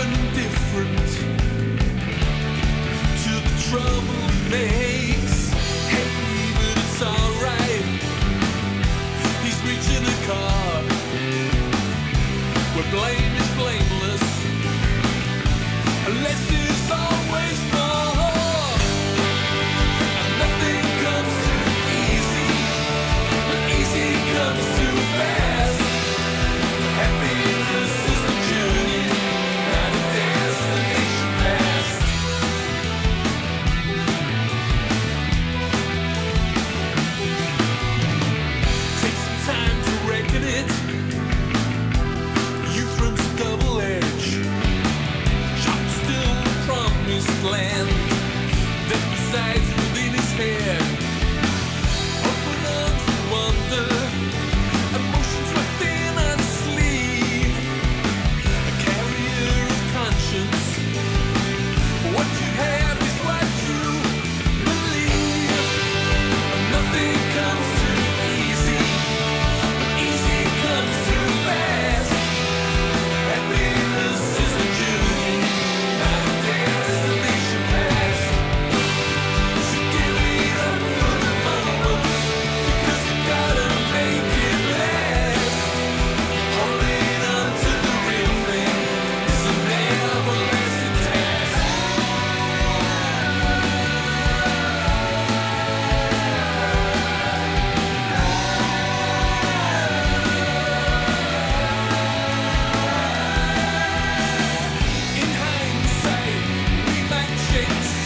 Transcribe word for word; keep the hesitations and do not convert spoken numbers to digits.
indifferent to the trouble he makes. Hey, but it's alright. He's reaching a card where blame is blameless, unless it's always wrong. Nothing comes too easy, but easy comes too fast. Happiness is a journey, not a destination past. Take some time to reckon it. Youth runs a double edge. Chopped still the promised land that resides within his head. Open arms to wonder, emotions within on his sleeve. A carrier of conscience. What you have is what you believe. Nothing comes too easy, but easy comes too fast. Happiness is a journey, not a destination past. So give it up for the moment, because you gotta make it last. Holding on to the real thing is a never-lasting task. In hindsight, we might chase